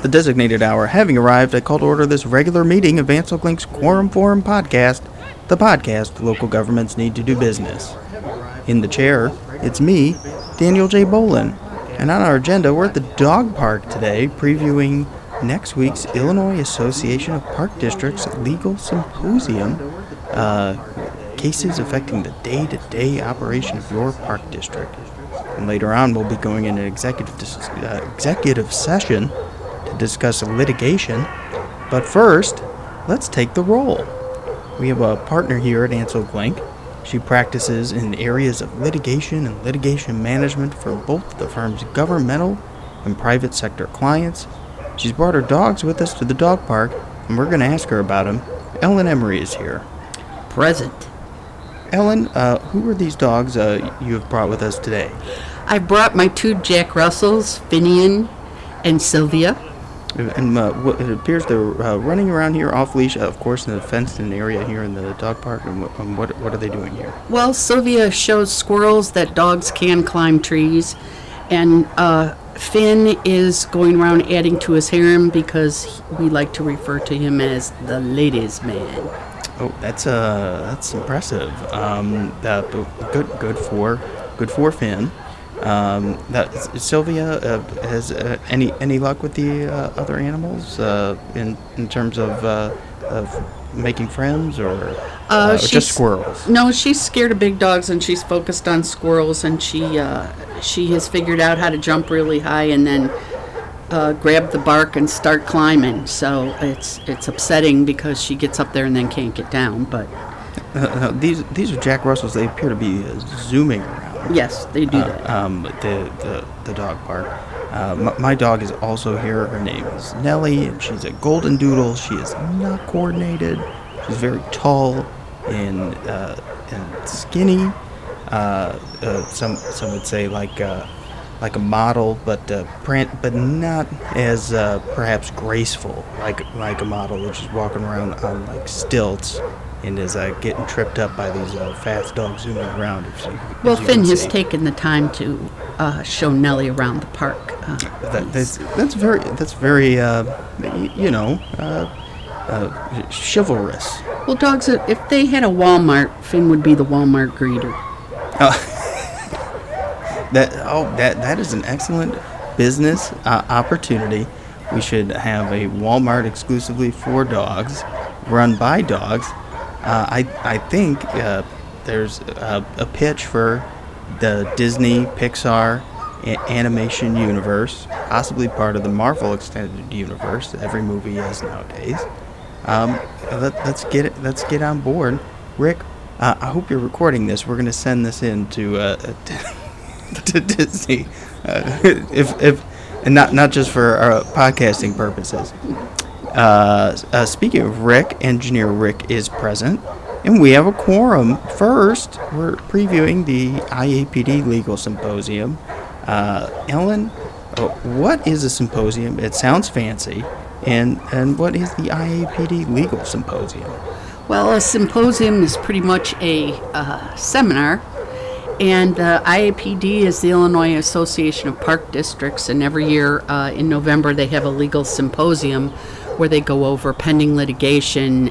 The designated hour having arrived, I call to order this regular meeting of Ansel Glink's Quorum Forum podcast, the podcast local governments need to do business. In the chair, it's me, Daniel J. Bolin, and on our agenda, we're at the dog park today, previewing next week's Illinois Association of Park Districts Legal Symposium, cases affecting the day-to-day operation of your park district. And later on, we'll be going in an executive session to discuss litigation. But first, let's take the roll. We have a partner here at Ansel Glink. She practices in areas of litigation and litigation management for both the firm's governmental and private sector clients. She's brought her dogs with us to the dog park, and we're going to ask her about them. Ellen Emery is here. Present. Ellen, who are these dogs you have brought with us today? I brought my two Jack Russells, Finian and Sylvia. And it appears they're running around here off-leash, of course, in a fenced-in area here in the dog park. And what are they doing here? Well, Sylvia shows squirrels that dogs can climb trees, and Finn is going around adding to his harem because we like to refer to him as the ladies' man. Oh, that's impressive. Good for Finn. Sylvia has any luck with the other animals in terms of making friends or just squirrels? No, she's scared of big dogs and she's focused on squirrels, and she has figured out how to jump really high and then grab the bark and start climbing. So it's upsetting because she gets up there and then can't get down. But these are Jack Russells. They appear to be zooming around. Yes, they do that. The dog park. My dog is also here. Her name is Nellie, and she's a golden doodle. She is not coordinated. She's very tall and skinny. Some would say like a model, but not as perhaps graceful, like a model which is walking around on like stilts and is getting tripped up by these fast dogs zooming around. Well, Finn has taken the time to show Nellie around the park. That's very chivalrous. Well, dogs, if they had a Walmart, Finn would be the Walmart greeter. That is an excellent business opportunity. We should have a Walmart exclusively for dogs, run by dogs. I think there's a pitch for the Disney Pixar animation universe, possibly part of the Marvel extended universe that every movie is nowadays. Let's get on board. Rick, I hope you're recording this. We're going to send this in to Disney, if and not just for podcasting purposes. Speaking of Rick, Engineer Rick is present, and we have a quorum. First, we're previewing the IAPD Legal Symposium. Ellen, what is a symposium? It sounds fancy, and what is the IAPD Legal Symposium? Well, a symposium is pretty much a seminar. And IAPD is the Illinois Association of Park Districts, and every year in November they have a legal symposium where they go over pending litigation,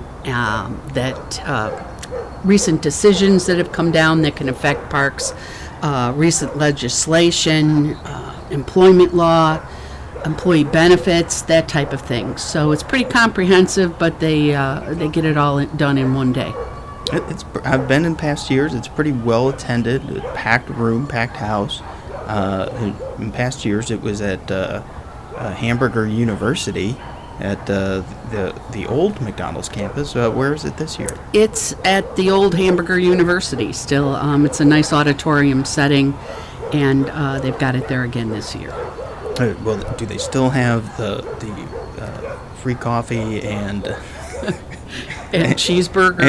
recent decisions that have come down that can affect parks, recent legislation, employment law, employee benefits, that type of thing. So it's pretty comprehensive, but they get it all done in one day. I've been in past years. It's pretty well attended, packed room, packed house. In past years, it was at Hamburger University at the old McDonald's campus. Where is it this year? It's at the old Hamburger University still. It's a nice auditorium setting, and they've got it there again this year. Well, do they still have the free coffee and... And cheeseburgers.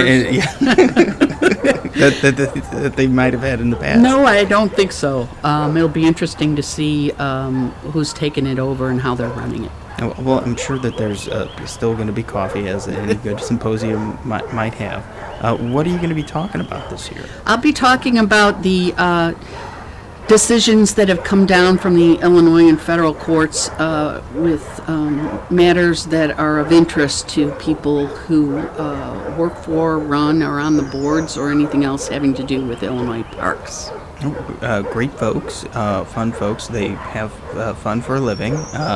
That they might have had in the past. No, I don't think so. It'll be interesting to see who's taking it over and how they're running it. Well, I'm sure that there's still going to be coffee, as any good symposium might have. What are you going to be talking about this year? I'll be talking about the decisions that have come down from the Illinois and federal courts with matters that are of interest to people who work for, run, or on the boards, or anything else having to do with Illinois parks. Great folks, fun folks. They have fun for a living.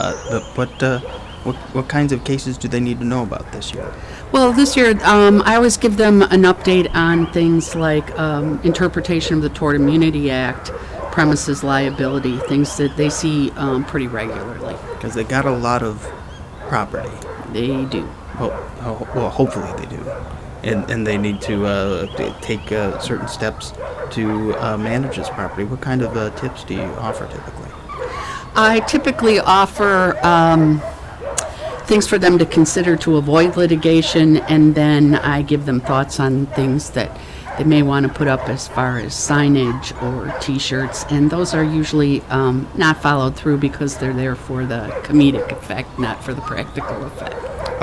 What kinds of cases do they need to know about this year? Well, this year, I always give them an update on things like interpretation of the Tort Immunity Act, premises liability, things that they see pretty regularly. Because they got a lot of property. They do. Well, hopefully they do. And they need to take certain steps to manage this property. What kind of tips do you offer typically? I typically offer things for them to consider to avoid litigation, and then I give them thoughts on things that they may want to put up as far as signage or T-shirts, and those are usually not followed through because they're there for the comedic effect, not for the practical effect.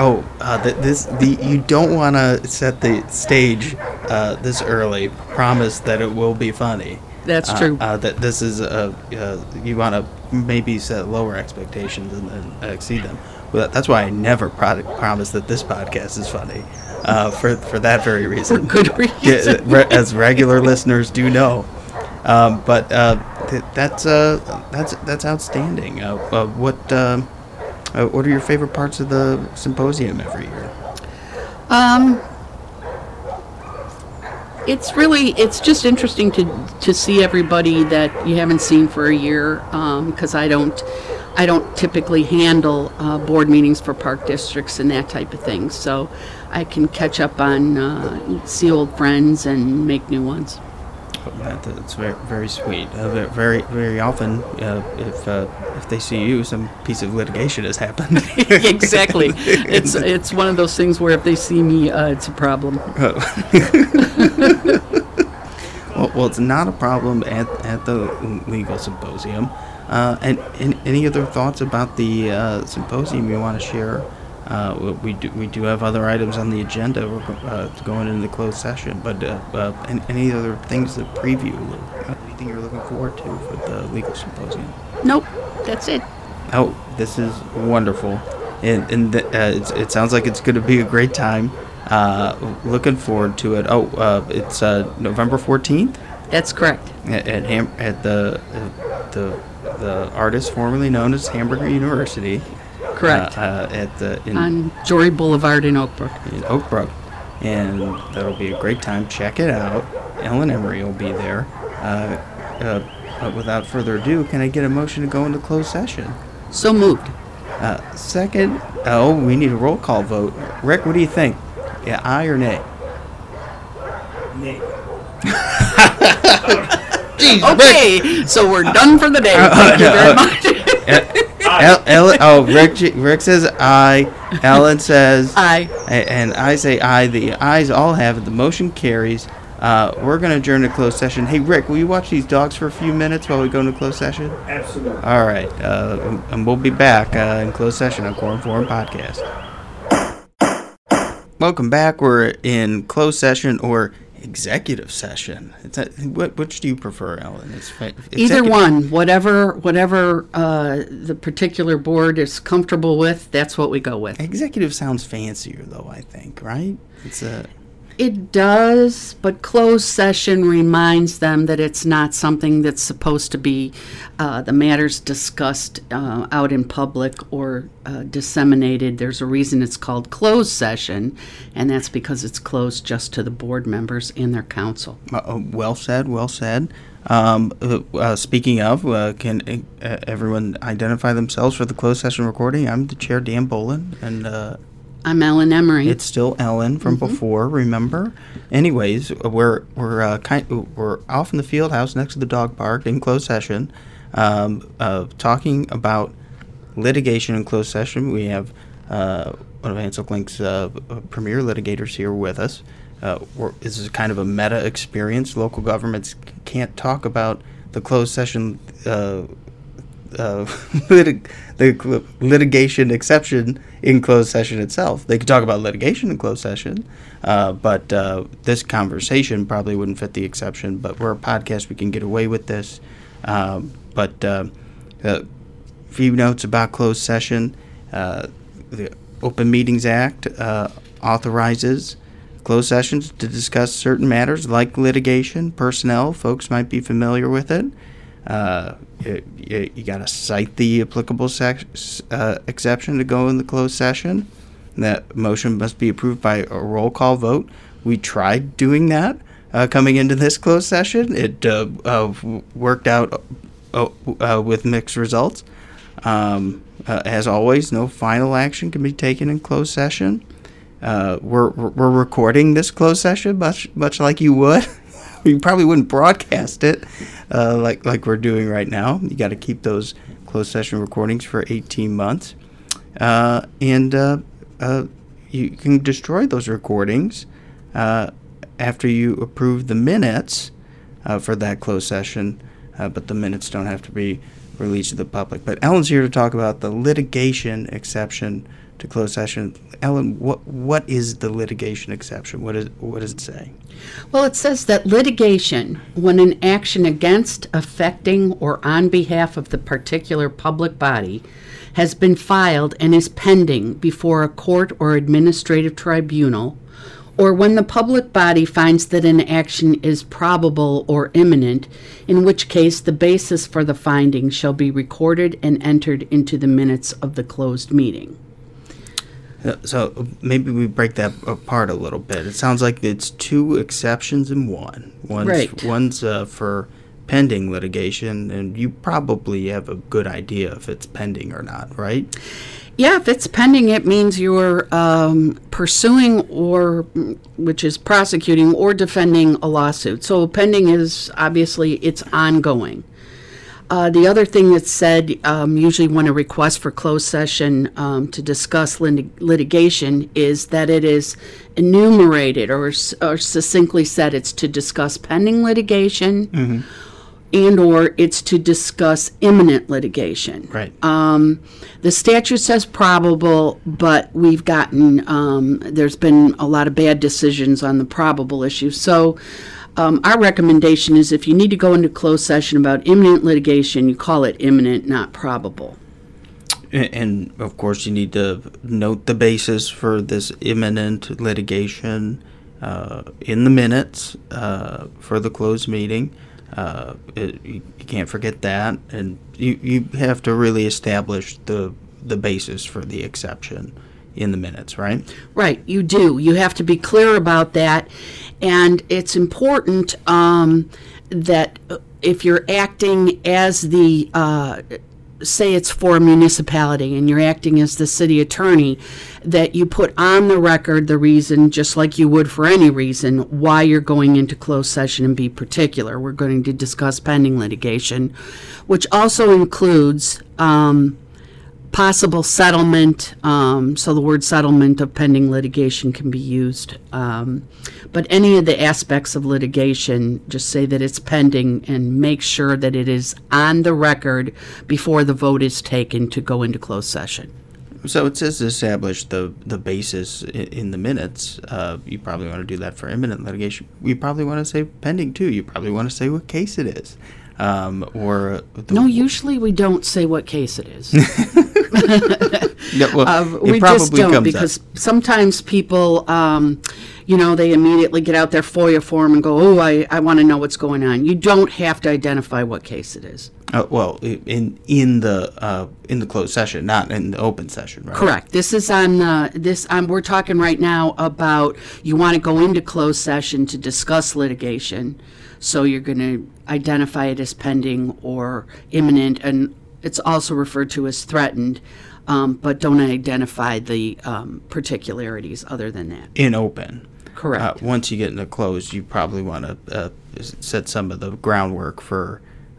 You don't want to set the stage this early. Promise that it will be funny. That's true. That this is you want to maybe set lower expectations and then exceed them. Well, that's why I never promise that this podcast is funny. For that very reason. For good reason. As regular listeners do know. But that's outstanding. What are your favorite parts of the symposium every year? It's just interesting to see everybody that you haven't seen for a year, because I don't typically handle board meetings for park districts and that type of thing, so I can catch up on see old friends and make new ones. That's very, very sweet. Very, very often, if they see you, some piece of litigation has happened. Exactly. It's one of those things where if they see me, it's a problem. Well, it's not a problem at the legal symposium. And any other thoughts about the symposium you want to share? We do have other items on the agenda. We're going into the closed session, but any other things that preview? Anything you're looking forward to for the legal symposium? Nope, that's it. Oh, this is wonderful, and it sounds like it's going to be a great time. Looking forward to it. It's November 14th. That's correct. At the artist formerly known as Hamburger University. Correct. On Jory Boulevard in Oak Brook. And that'll be a great time. Check it out. Ellen Emery will be there. Without further ado, can I get a motion to go into closed session? So moved. Second. We need a roll call vote. Rick, what do you think? Yeah, aye or nay? Nay. Jeez, okay, Rick. So we're done for the day. Thank you very much. Rick says aye. Ellen says aye. And I say aye. The ayes all have it. The motion carries. We're going to adjourn to closed session. Hey, Rick, will you watch these dogs for a few minutes while we go into closed session? Absolutely. All right. And we'll be back in closed session on Quorum Forum Podcast. Welcome back. We're in closed session or executive session. Which do you prefer, Ellen? Either one. Whatever the particular board is comfortable with, that's what we go with. Executive sounds fancier, though, I think, right? It does, but closed session reminds them that it's not something that's supposed to be the matters discussed out in public or disseminated. There's a reason it's called closed session, and that's because it's closed just to the board members and their counsel. Well said, well said. Speaking of, can everyone identify themselves for the closed session recording? I'm the chair, Dan Bolin, and I'm Ellen Emery. It's still Ellen from before, remember? Anyways, we're off in the field house next to the dog park in closed session, talking about litigation in closed session. We have one of Hansel Klink's premier litigators here with us. This is kind of a meta experience. Local governments can't talk about the closed session the litigation exception in closed session itself. They could talk about litigation in closed session, but this conversation probably wouldn't fit the exception. But we're a podcast, we can get away with this. But a few notes about closed session. The Open Meetings Act authorizes closed sessions to discuss certain matters like litigation, personnel. Folks might be familiar with it. You got to cite the applicable exception to go in the closed session. That motion must be approved by a roll call vote. We tried doing that coming into this closed session. It worked out with mixed results. As always, no final action can be taken in closed session. We're recording this closed session much like you would. You probably wouldn't broadcast it like we're doing right now. You got to keep those closed session recordings for 18 months. And you can destroy those recordings after you approve the minutes for that closed session, but the minutes don't have to be released to the public. But Ellen's here to talk about the litigation exception to closed session. Ellen, what is the litigation exception? What does it say? Well, it says that litigation, when an action against, affecting, or on behalf of the particular public body has been filed and is pending before a court or administrative tribunal, or when the public body finds that an action is probable or imminent, in which case the basis for the finding shall be recorded and entered into the minutes of the closed meeting. So maybe we break that apart a little bit. It sounds like it's two exceptions in one. One's for pending litigation, and you probably have a good idea if it's pending or not, right? Yeah, if it's pending, it means you're pursuing which is prosecuting or defending a lawsuit. So pending is obviously it's ongoing. The other thing that's said, usually when a request for closed session to discuss litigation is that it is enumerated or succinctly said it's to discuss pending litigation. Mm-hmm. And or it's to discuss imminent litigation. Right. The statute says probable, but we've gotten, there's been a lot of bad decisions on the probable issue. So our recommendation is if you need to go into closed session about imminent litigation, you call it imminent, not probable. And of course, you need to note the basis for this imminent litigation in the minutes for the closed meeting. You can't forget that, and you have to really establish the basis for the exception in the minutes, right? Right, you do. You have to be clear about that, and it's important that if you're acting as the say it's for a municipality and you're acting as the city attorney, that you put on the record the reason, just like you would for any reason, why you're going into closed session and be particular. We're going to discuss pending litigation, which also includes possible settlement. So the word settlement of pending litigation can be used. But any of the aspects of litigation, just say that it's pending and make sure that it is on the record before the vote is taken to go into closed session. So it says to establish the basis in the minutes. You probably want to do that for imminent litigation. You probably want to say pending, too. You probably want to say what case it is. No, usually we don't say what case it is. Yeah, well, we just don't, because sometimes people, they immediately get out their FOIA form and go, I want to know what's going on. You don't have to identify what case it is. Well, in the closed session, not in the open session, right? Correct. This is on we're talking right now about you want to go into closed session to discuss litigation, so you're going to identify it as pending or imminent, and it's also referred to as threatened, but don't identify the particularities other than that. In open. Correct. Once you get into closed, you probably want to set some of the groundwork for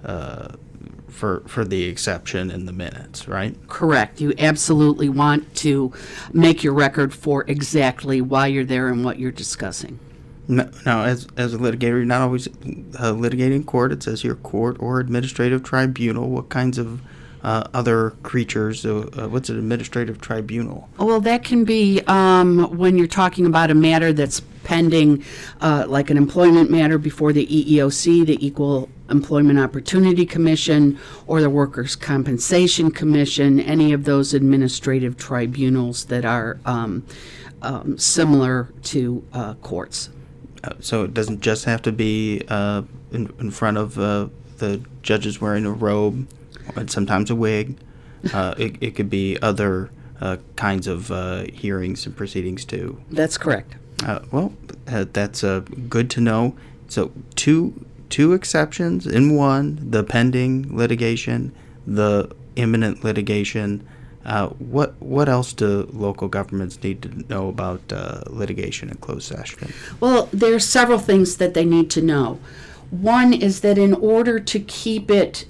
the exception in the minutes, right? Correct. You absolutely want to make your record for exactly why you're there and what you're discussing. Now, as a litigator, you're not always litigating in court. It says here court or administrative tribunal. What kinds of other creatures? What's an administrative tribunal? Well, that can be when you're talking about a matter that's pending, like an employment matter before the EEOC, the Equal Employment Opportunity Commission or the Workers' Compensation Commission, any of those administrative tribunals that are similar to courts. So it doesn't just have to be in front of the judges wearing a robe and sometimes a wig. It could be other kinds of hearings and proceedings too. That's correct. That's good to know. So two exceptions in one: the pending litigation, the imminent litigation. What else do local governments need to know about litigation in closed session? Well, there are several things that they need to know. One is that in order to keep it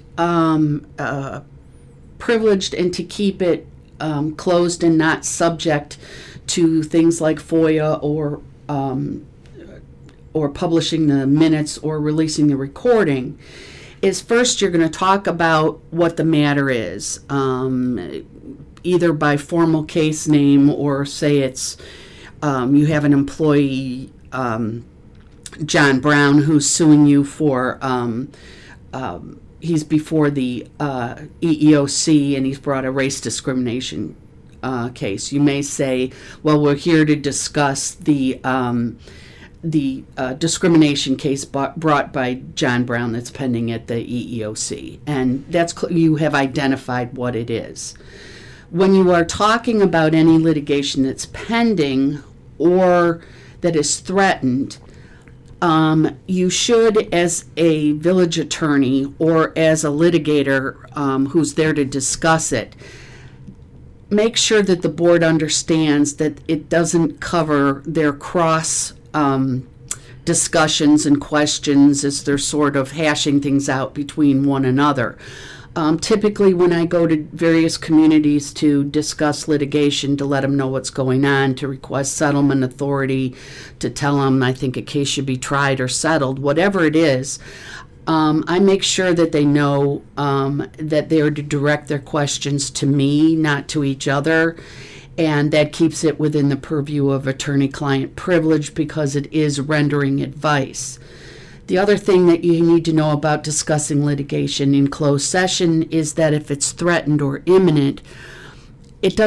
privileged and to keep it closed and not subject to things like FOIA or publishing the minutes or releasing the recording, is first you're going to talk about what the matter is, either by formal case name or say it's you have an employee, John Brown, who's suing you for he's before the EEOC and he's brought a race discrimination case. You may say, well, we're here to discuss the discrimination case brought by John Brown that's pending at the EEOC, and that's you have identified what it is. When you are talking about any litigation that's pending or that is threatened, you should, as a village attorney or as a litigator who's there to discuss it, make sure that the board understands that it doesn't cover their cross discussions and questions as they're sort of hashing things out between one another. Typically, when I go to various communities to discuss litigation, to let them know what's going on, to request settlement authority, to tell them I think a case should be tried or settled, whatever it is, I make sure that they know that they're to direct their questions to me, not to each other. And that keeps it within the purview of attorney-client privilege because it is rendering advice. The other thing that you need to know about discussing litigation in closed session is that if it's threatened or imminent, it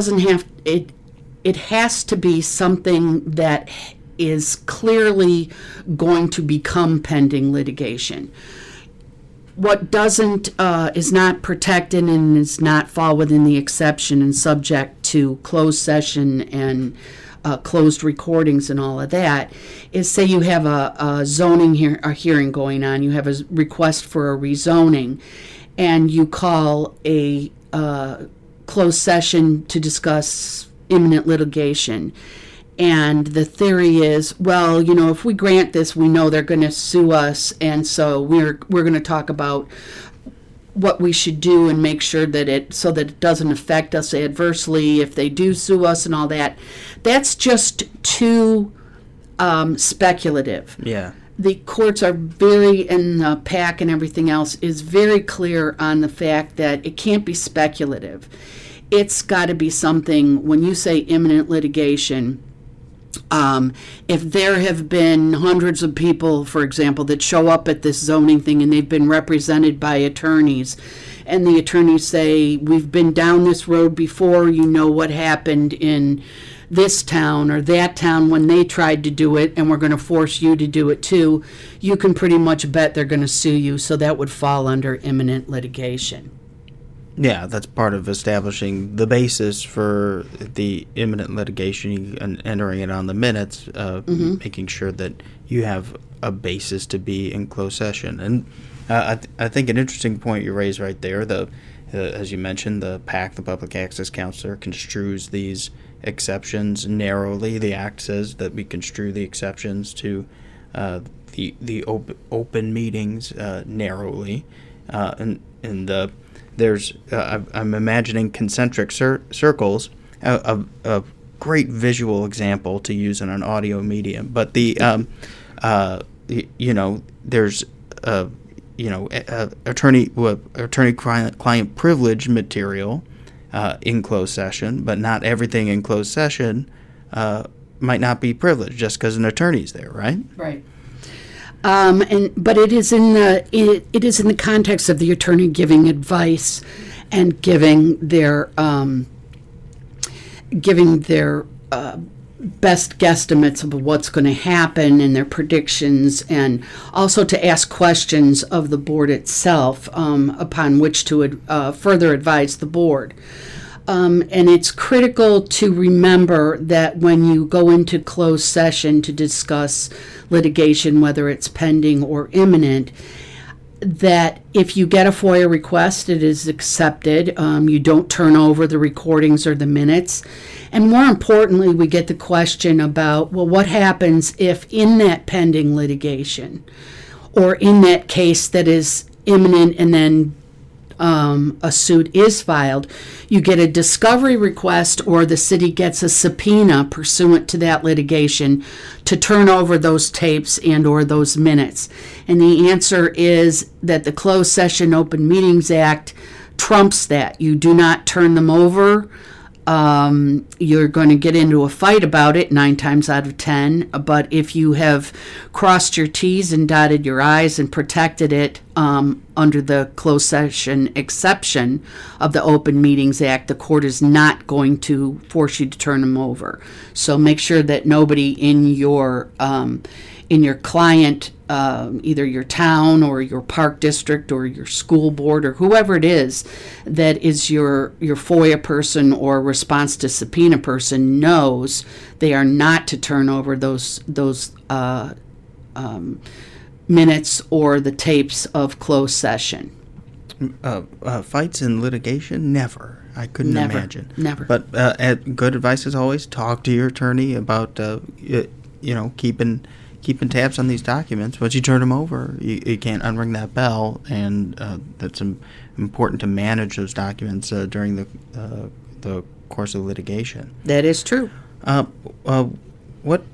has to be something that is clearly going to become pending litigation. What doesn't is not protected and does not fall within the exception and subject to closed session and closed recordings and all of that is, say you have a zoning hearing going on, you have a request for a rezoning, and you call a closed session to discuss imminent litigation. And the theory is, well, if we grant this, we know they're going to sue us, and so we're going to talk about what we should do and make sure that it doesn't affect us adversely if they do sue us and all that. That's just too speculative. Yeah. The courts are and the PAC and everything else is very clear on the fact that it can't be speculative. It's got to be something, when you say imminent litigation, if there have been hundreds of people, for example, that show up at this zoning thing and they've been represented by attorneys, and the attorneys say, we've been down this road before, you know what happened in this town or that town when they tried to do it, and we're going to force you to do it too, you can pretty much bet they're going to sue you, so that would fall under imminent litigation. Yeah, that's part of establishing the basis for the imminent litigation and entering it on the minutes, making sure that you have a basis to be in closed session. And I think an interesting point you raised right there, as you mentioned, the PAC, the Public Access Counselor, construes these exceptions narrowly. The Act says that we construe the exceptions to the open meetings narrowly, There's, I'm imagining concentric circles, a great visual example to use in an audio medium. But there's attorney-client privilege material in closed session, but not everything in closed session might not be privileged just because an attorney's there, right? Right. But it is in the context of the attorney giving advice and giving their best guesstimates of what's going to happen and their predictions, and also to ask questions of the board itself upon which to further advise the board. And it's critical to remember that when you go into closed session to discuss litigation, whether it's pending or imminent, that if you get a FOIA request, it is accepted. You don't turn over the recordings or the minutes. And more importantly, we get the question about, well, what happens if in that pending litigation or in that case that is imminent and then a suit is filed, you get a discovery request or the city gets a subpoena pursuant to that litigation to turn over those tapes and or those minutes. And the answer is that the Closed Session Open Meetings Act trumps that. You do not turn them over. You're going to get into a fight about it 9 times out of 10, but if you have crossed your T's and dotted your I's and protected it under the closed session exception of the Open Meetings Act, the court is not going to force you to turn them over. So make sure that nobody in your client, either your town or your park district or your school board or whoever it is that is your FOIA person or response to subpoena person, knows they are not to turn over those minutes or the tapes of closed session. Fights in litigation? Never. I couldn't imagine. Never. But good advice as always. Talk to your attorney about keeping tabs on these documents. Once you turn them over, you can't unring that bell, and that's important to manage those documents during the course of litigation. That is true. What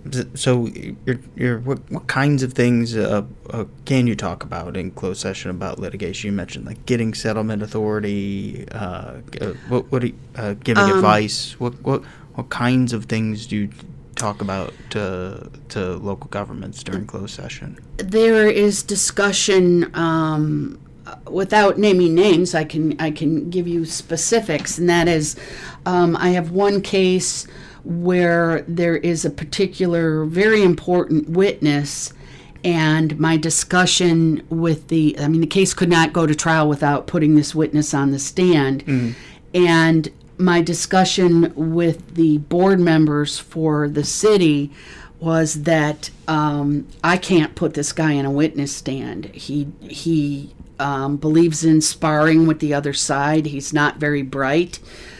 kinds of things can you talk about in closed session about litigation? You mentioned like getting settlement authority, giving advice. What kinds of things do you talk about to local governments during closed session? There is discussion. Without naming names, I can give you specifics, and that is, I have one case where there is a particular very important witness, and my discussion with the case could not go to trial without putting this witness on the stand. Mm-hmm. And my discussion with the board members for the city was that I can't put this guy in a witness stand. He believes in sparring with the other side. He's not very bright.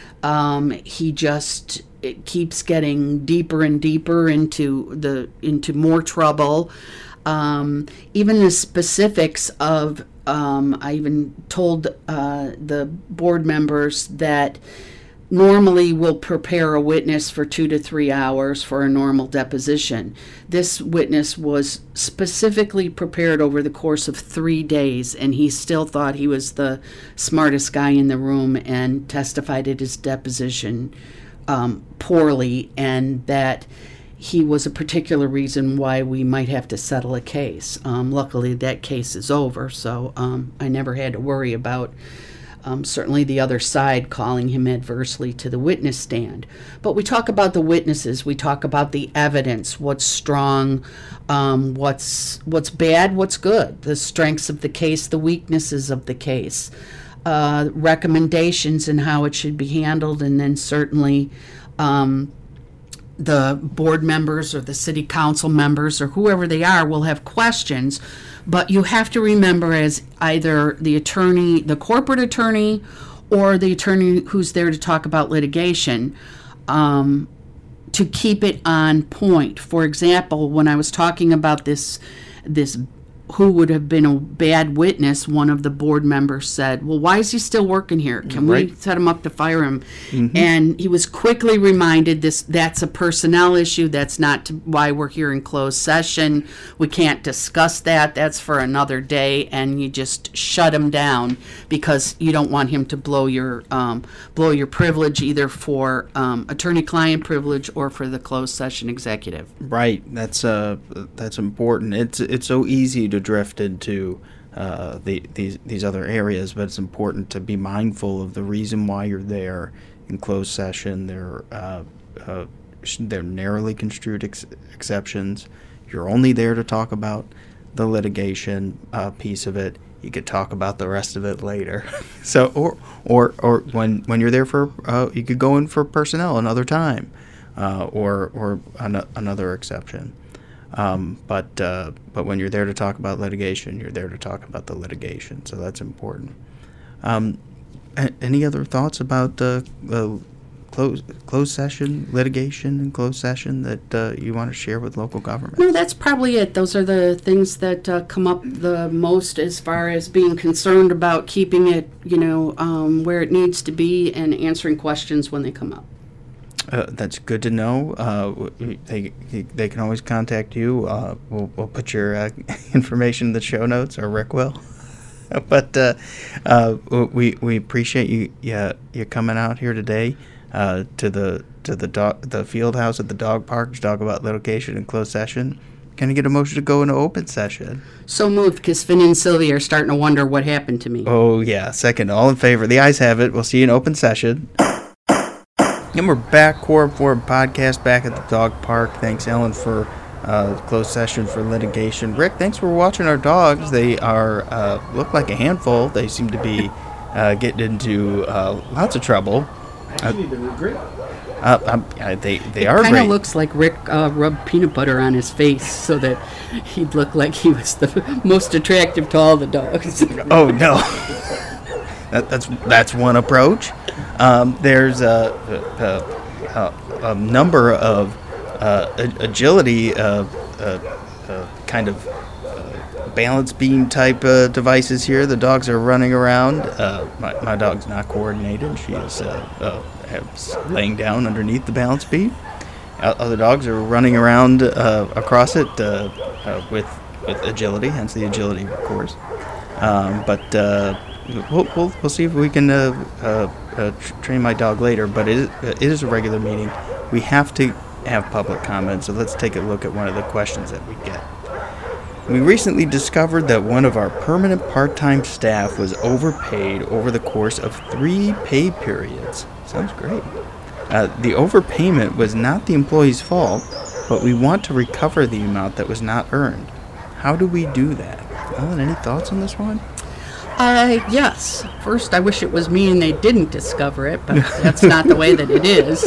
It keeps getting deeper and deeper into more trouble. Even the specifics of I even told the board members that normally we'll prepare a witness for 2 to 3 hours for a normal deposition. This witness was specifically prepared over the course of 3 days, and he still thought he was the smartest guy in the room and testified at his deposition poorly, and that he was a particular reason why we might have to settle a case. Luckily, that case is over, so I never had to worry about certainly the other side calling him adversely to the witness stand. But we talk about the witnesses, we talk about the evidence, what's strong, what's bad, what's good, the strengths of the case, the weaknesses of the case, recommendations and how it should be handled, and then certainly the board members or the city council members or whoever they are will have questions. But you have to remember, as either the attorney, the corporate attorney, or the attorney who's there to talk about litigation, to keep it on point. For example, when I was talking about this who would have been a bad witness, one of the board members said, well, why is he still working here? Can we set him up to fire him? Mm-hmm. And he was quickly reminded that's a personnel issue. That's not why we're here in closed session. We can't discuss that. That's for another day. And you just shut him down because you don't want him to blow your privilege either for attorney-client privilege or for the closed session executive. Right. That's important. It's so easy to drift into these other areas, but it's important to be mindful of the reason why you're there in closed session. They're narrowly construed exceptions. You're only there to talk about the litigation piece of it. You could talk about the rest of it later. So, or when you're there for, you could go in for personnel another time, or another exception. But when you're there to talk about litigation, you're there to talk about the litigation. So that's important. Any other thoughts about the closed session, litigation and closed session that you want to share with local government? No, that's probably it. Those are the things that come up the most as far as being concerned about keeping it, where it needs to be and answering questions when they come up. That's good to know. They can always contact you. We'll put your information in the show notes, or Rick will. But we appreciate you coming out here today to the field house at the dog park to talk about litigation and closed session. Can I get a motion to go into open session? So moved, because Finn and Sylvia are starting to wonder what happened to me. Oh yeah, second. All in favor? The ayes have it. We'll see you in open session. And we're back, Quorum Forum Podcast, back at the dog park. Thanks, Ellen, for closed session for litigation. Rick, thanks for watching our dogs. They are look like a handful. They seem to be getting into lots of trouble. Actually, they were great. They are great. It kind of looks like Rick rubbed peanut butter on his face so that he'd look like he was the most attractive to all the dogs. Oh, no. That's one approach. There's a number of agility kind of balance beam type devices here. The dogs are running around. My dog's not coordinated. She is laying down underneath the balance beam. Other dogs are running around across it with agility, hence the agility course. But we'll see if we can train my dog later. But it is a regular meeting. We have to have public comment, so let's take a look at one of the questions that we get. We recently discovered that one of our permanent part-time staff was overpaid over the course of 3 pay periods. Sounds great. The overpayment was not the employee's fault, but we want to recover the amount that was not earned. How do we do that? Ellen, any thoughts on this one? Yes. First, I wish it was me and they didn't discover it, but that's not the way that it is.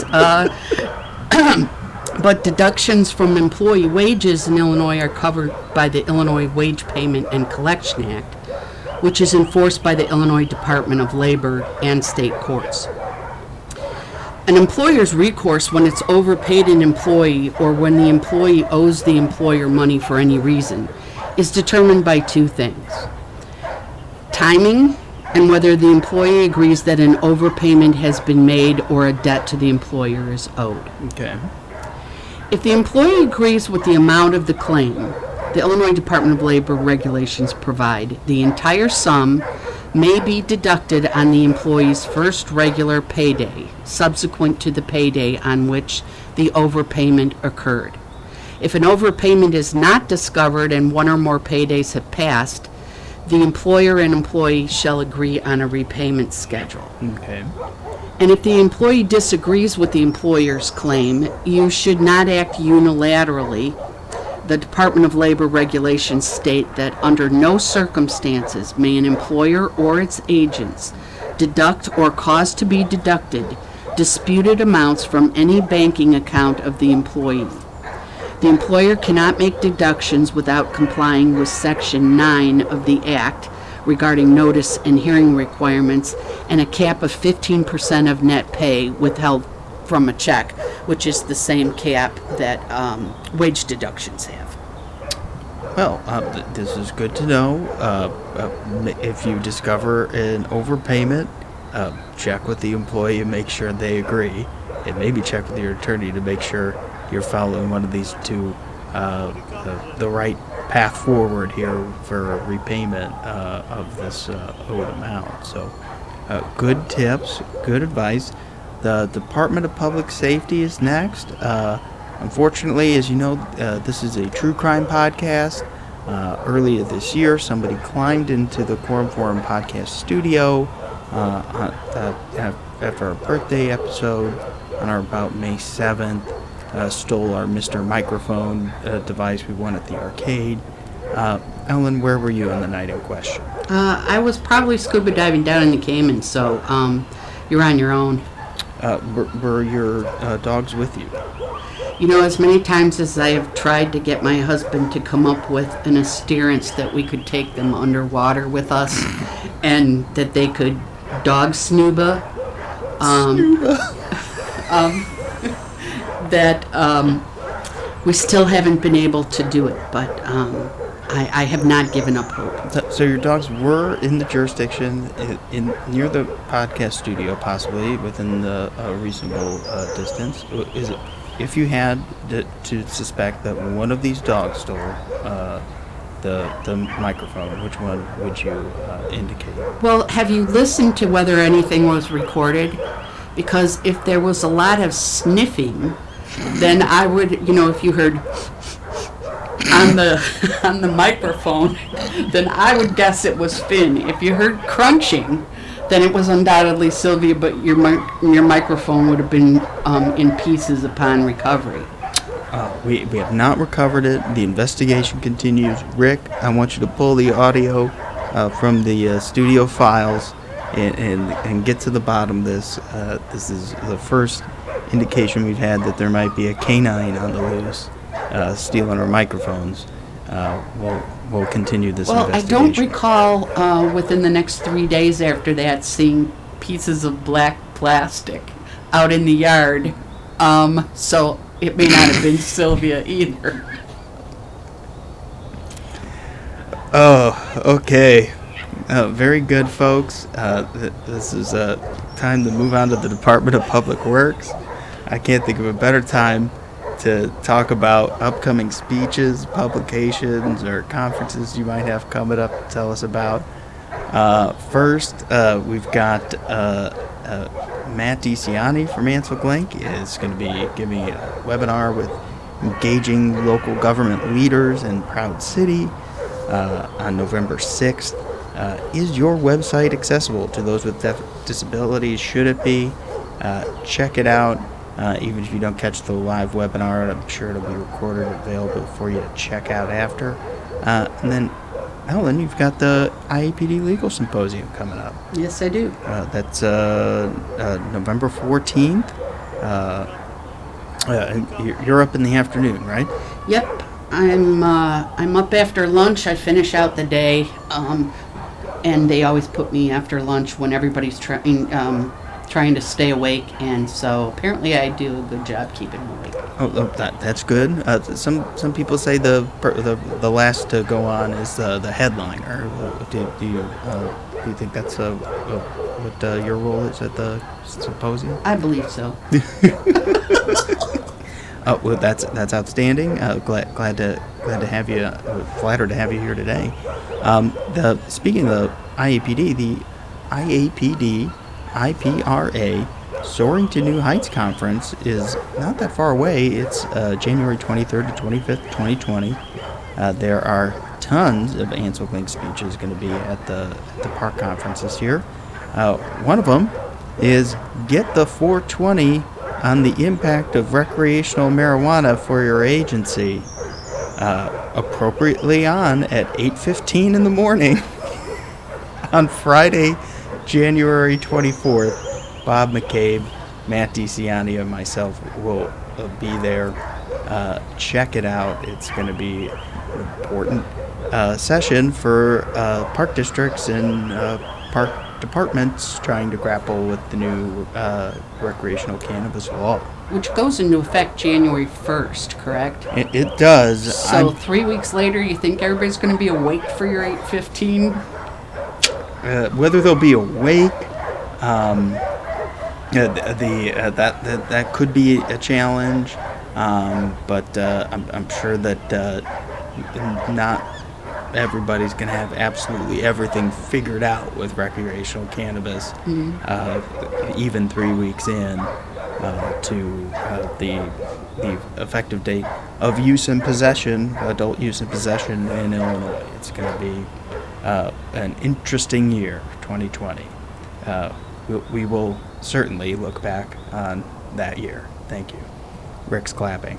But deductions from employee wages in Illinois are covered by the Illinois Wage Payment and Collection Act, which is enforced by the Illinois Department of Labor and state courts. An employer's recourse when it's overpaid an employee or when the employee owes the employer money for any reason is determined by 2 things: timing and whether the employee agrees that an overpayment has been made or a debt to the employer is owed. Okay. If the employee agrees with the amount of the claim, the Illinois Department of Labor regulations provide the entire sum may be deducted on the employee's first regular payday, subsequent to the payday on which the overpayment occurred. If an overpayment is not discovered and 1 or more paydays have passed, the employer and employee shall agree on a repayment schedule. Okay. And if the employee disagrees with the employer's claim, you should not act unilaterally. The Department of Labor regulations state that under no circumstances may an employer or its agents deduct or cause to be deducted disputed amounts from any banking account of the employee. The employer cannot make deductions without complying with Section 9 of the Act regarding notice and hearing requirements and a cap of 15% of net pay withheld from a check, which is the same cap that wage deductions have. Well, this is good to know. If you discover an overpayment, check with the employee and make sure they agree. And maybe check with your attorney to make sure you're following one of these two, the right path forward here for repayment of this owed amount. So, good tips, good advice. The Department of Public Safety is next. Unfortunately, as you know, this is a true crime podcast. Earlier this year, somebody climbed into the Quorum Forum podcast studio after our birthday episode on or about May 7th, stole our Mr. Microphone device we won at the arcade. Ellen, where were you on the night in question? I was probably scuba diving down in the Cayman, so you're on your own. Were your dogs with you? You know, as many times as I have tried to get my husband to come up with an assurance that we could take them underwater with us and that they could dog snooba, we still haven't been able to do it, but I have not given up hope. So your dogs were in the jurisdiction, in near the podcast studio, possibly within the reasonable distance. Is it? If you had to suspect that one of these dogs stole the microphone, which one would you indicate? Well, have you listened to whether anything was recorded? Because if there was a lot of sniffing, then I would, if you heard on the microphone, then I would guess it was Finn. If you heard crunching, then it was undoubtedly Sylvia, but your microphone would have been in pieces upon recovery. We have not recovered it. The investigation continues. Rick, I want you to pull the audio from the studio files and get to the bottom of this. This is the first indication we've had that there might be a canine on the loose stealing our microphones. We'll continue this investigation. I don't recall within the next 3 days after that seeing pieces of black plastic out in the yard. So it may not have been Sylvia either. Oh, okay. Very good, folks. This is time to move on to the Department of Public Works. I can't think of a better time to talk about upcoming speeches, publications, or conferences you might have coming up to tell us about. First, we've got Matt DiCiani from Ansel Glink is going to be giving a webinar with engaging local government leaders in Proud City on November 6th. Is your website accessible to those with disabilities? Should it be? Check it out. Even if you don't catch the live webinar, I'm sure it'll be recorded and available for you to check out after. And then, Ellen, you've got the IAPD Legal Symposium coming up. Yes, I do. That's November 14th. You're up in the afternoon, right? Yep. I'm up after lunch. I finish out the day, and they always put me after lunch when everybody's trying to stay awake, and so apparently I do a good job keeping awake. Oh, that's good. Some people say the last to go on is the headliner. Do you think that's what your role is at the symposium? I believe so. Oh, well, that's outstanding. Glad to have you. Flattered to have you here today. Speaking of the IAPD, the IAPD IPRA Soaring to New Heights Conference is not that far away. It's January 23rd to 25th, 2020. There are tons of Ansel Glink speeches going to be at the park conference this year. One of them is Get the 420 on the Impact of Recreational Marijuana for Your Agency. Appropriately on at 8:15 in the morning on Friday, January 24th, Bob McCabe, Matt DiCiani, and myself will be there. Check it out. It's going to be an important session for park districts and park departments trying to grapple with the new recreational cannabis law. Which goes into effect January 1st, correct? It does. So 3 weeks later, you think everybody's going to be awake for your 8:15? Whether they'll be awake, that could be a challenge, but I'm sure that not everybody's going to have absolutely everything figured out with recreational cannabis, even 3 weeks in to the effective date of use and possession, adult use and possession in Illinois. It's going to be an interesting year, 2020. We will certainly look back on that year. Thank you. Rick's clapping.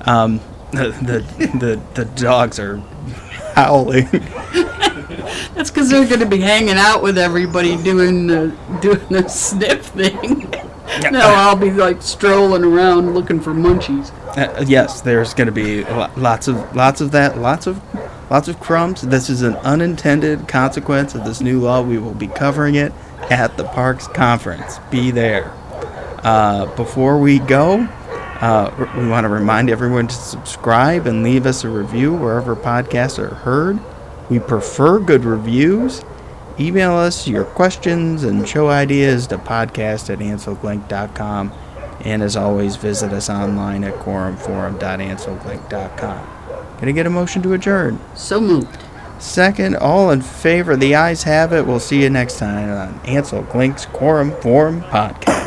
The dogs are howling. That's because they're going to be hanging out with everybody doing the sniff thing. No, I'll be like strolling around looking for munchies. Yes, there's going to be lots of that, lots of crumbs. This is an unintended consequence of this new law. We will be covering it at the Parks Conference. Be there. Before we go, we want to remind everyone to subscribe and leave us a review wherever podcasts are heard. We prefer good reviews. Email us your questions and show ideas to podcast@AnselsLink.com. And as always, visit us online at quorumforum.anselglink.com. Can I get a motion to adjourn? So moved. Second, all in favor. The ayes have it. We'll see you next time on Ansel Glink's Quorum Forum Podcast.